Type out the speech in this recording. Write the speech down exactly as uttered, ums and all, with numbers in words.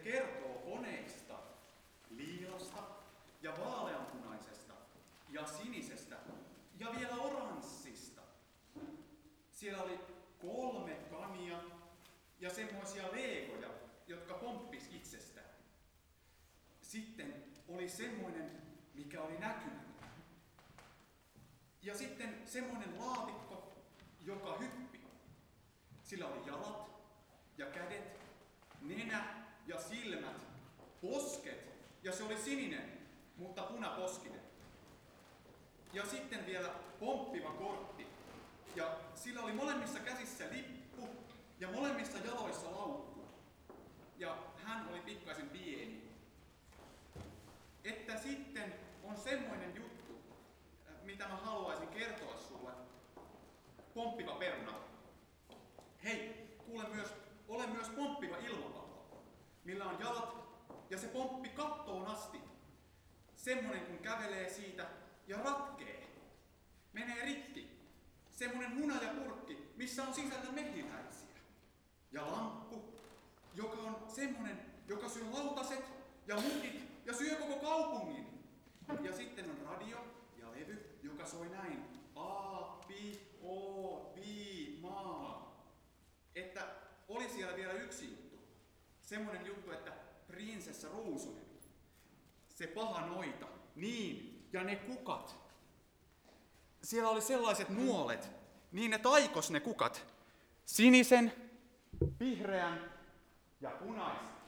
kertoo koneista, liilasta ja vaaleanpunaisesta ja sinisestä ja vielä oranssista. Siellä oli kolme kania ja semmoisia legoja, jotka pomppis itsestään. Sitten oli semmoinen, mikä oli näkymätön. Ja sitten semmoinen laatikko, joka hyppi. Sillä oli jalat ja kädet, nenä ja silmät, posket ja se oli sininen, mutta punaposkinen. Ja sitten vielä pomppiva kortti. Ja sillä oli molemmissa käsissä lippu ja molemmissa jaloissa laukku. Ja hän oli pikkaisen pieni. Että sitten on semmoinen juttu, mitä mä haluaisin kertoa sulle. Pomppiva peruna. Hei, kuule myös, ole myös pomppiva ilmapallo, millä on jalat ja se pomppi kattoon asti. Semmonen kun kävelee siitä ja ratkee. Menee rikki. Semmonen hunajapurkki, missä on sisällä mehiläisiä. Ja lamppu, joka on semmonen, joka syö lautaset ja mukit ja syö koko kaupungin. Ja sitten on radio ja levy, joka soi näin. A, pi, o, vi, maa. Että oli siellä vielä yksi juttu. Semmonen juttu, että prinsessa Ruusunen. Se paha noita. Niin, ja ne kukat. Siellä oli sellaiset nuolet, niin ne taikos ne kukat. Sinisen, vihreän ja punaisen.